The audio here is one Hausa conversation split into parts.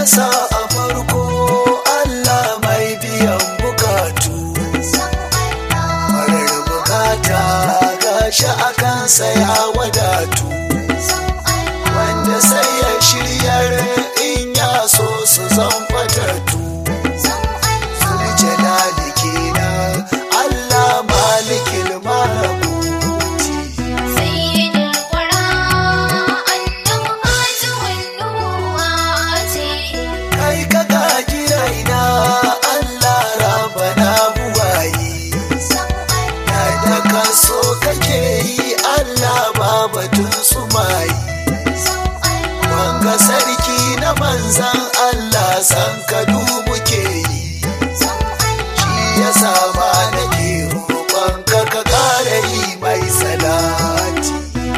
sa a farko Allah mai biyan bukatu, marar bukata gashi a kansa ya wadatu, wanda sai ya shiryar in ya so su zan fatatu. Zuljalali kenan Allah malikil malakuti. Kai ka gaji raina Allah rabana buwayi, yadda ka so kake yi Allah babatun sumayi. Wanga sarki na manzan Allah san ka dubu ke yi, shi ya sama nake roƙon ka ka ƙara yi mai salati.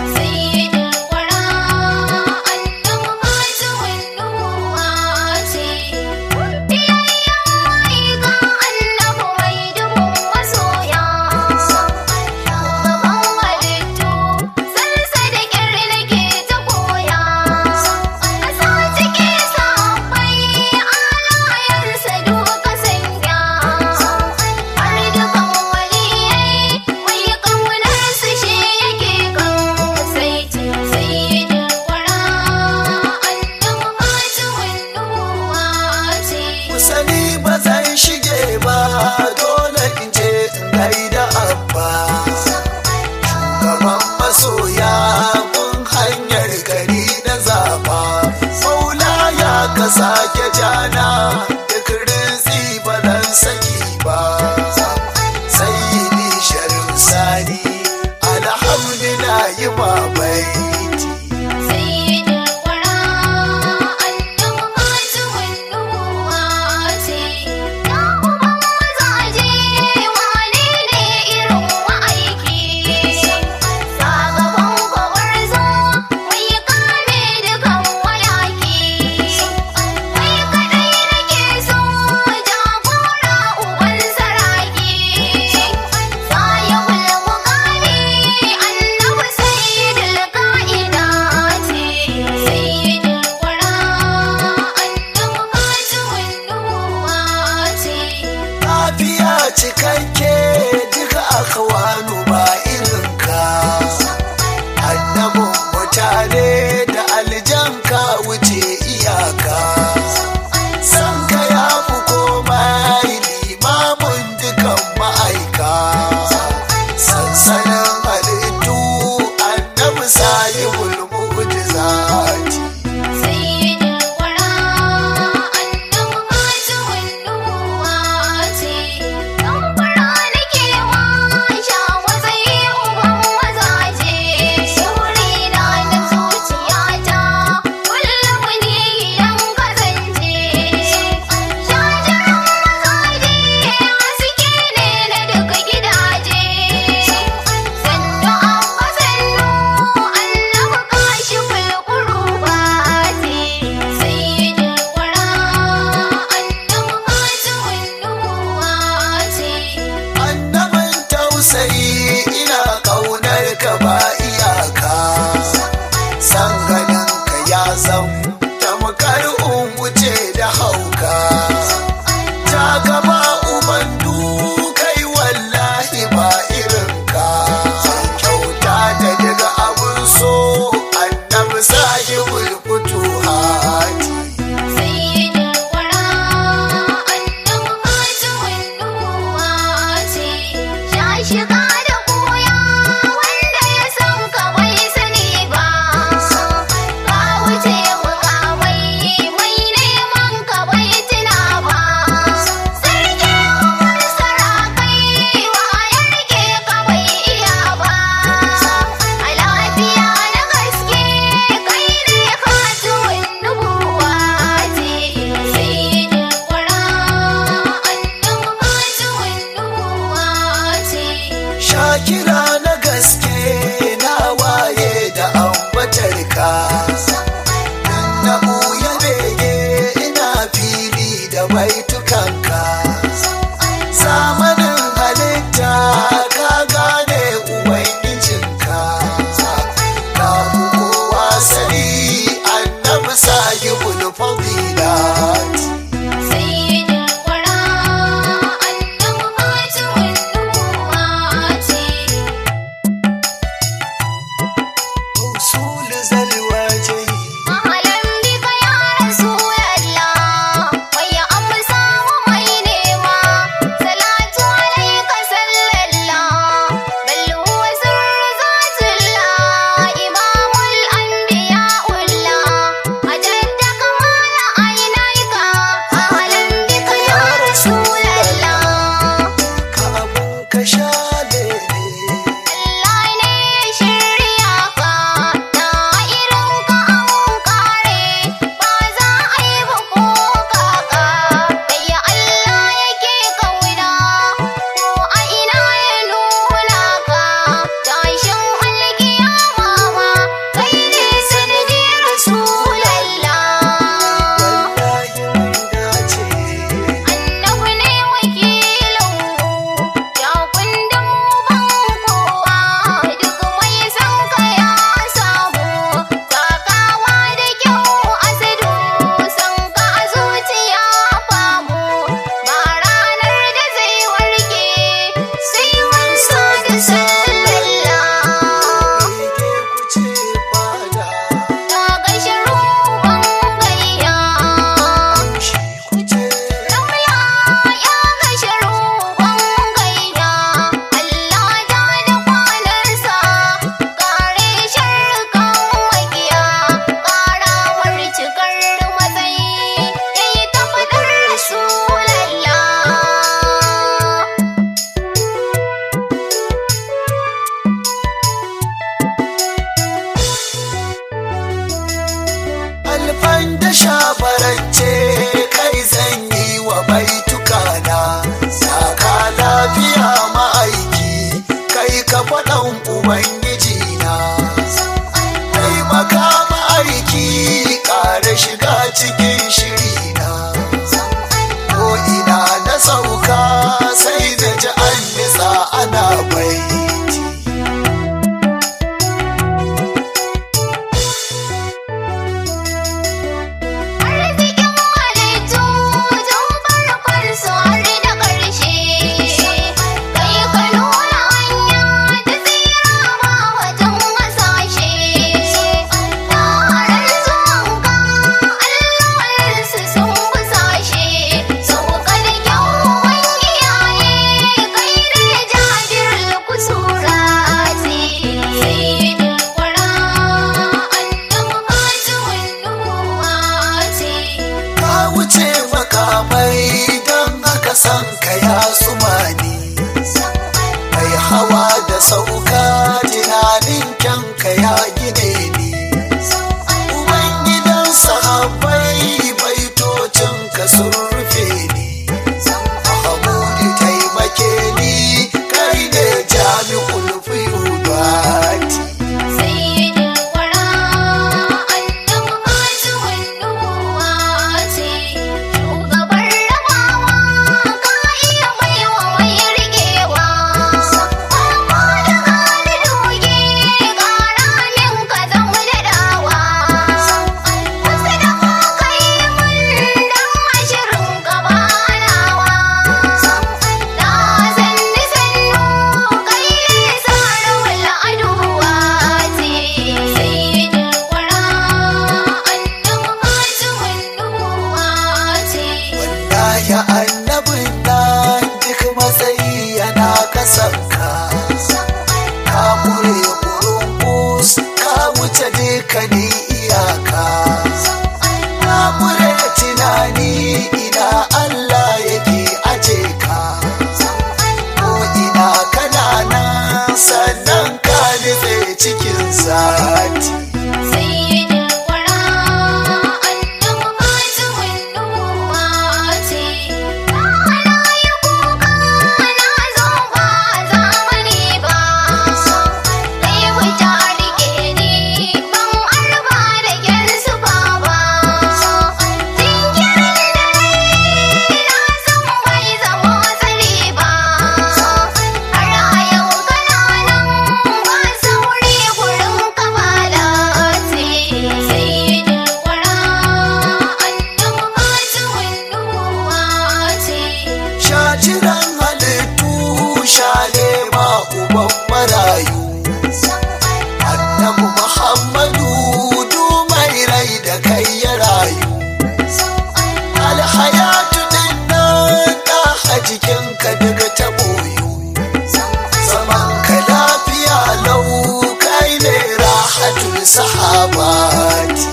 Ka sake jana duk rinsi ba dan saki ba, sayyidi sharif sani alhamdulillah yi babaiti. sun rufe ni. Mahamudu taimake ni, kai ne jami'ul fiyudati. Ya annabin nan duk matsayi yana kasanka, ka mure kurungus ka wuce dukkanin iyaka, ka mure tunani ina Allah yake aje ka, ko ina kana nan sannan ka nutse cikin zati. Jiran halittu shane ma uban marayu, annabi Muhammadu du mai rai da kai ya rayu. Alhayatu din nan da a jikinka daga ta boyu, zaman ka lafiya lau kai ne rahatul sahabati.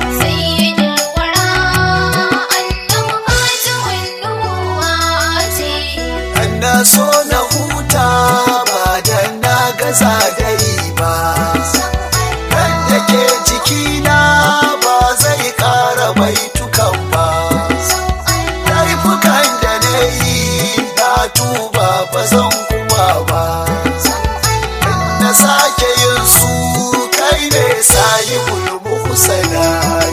Na so na huta ba dan na gaza dai ba, wanda ke jikina ba zai ƙara baitukan ba. Laifukan da na yi na tuba ba zan kuma ba, in na sake yin su kai ne sahibul muhsanat.